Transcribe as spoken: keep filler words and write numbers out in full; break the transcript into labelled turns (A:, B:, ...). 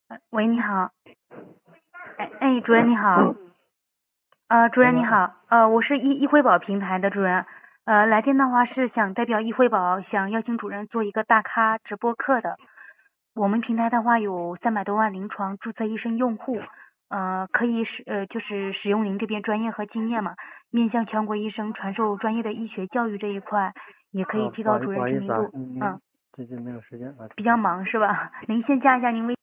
A: 呃喂，你好。哎哎，主任你好。呃，主任你
B: 嗯，
A: 好。呃，我是易易惠宝平台的主任。呃，来电的话是想代表易惠宝想邀请主任做一个大咖直播课的。我们平台的话有三百多万临床注册医生用户，呃，可以使呃就是使用您这边专业和经验嘛，面向全国医生传授专业的医学教育这一块，也可以
B: 啊，不好意
A: 提高主
B: 不好意思啊，
A: 任知名度。
B: 您
A: 嗯，
B: 最近没有时间啊，
A: 比较忙是吧？您先加一下您微。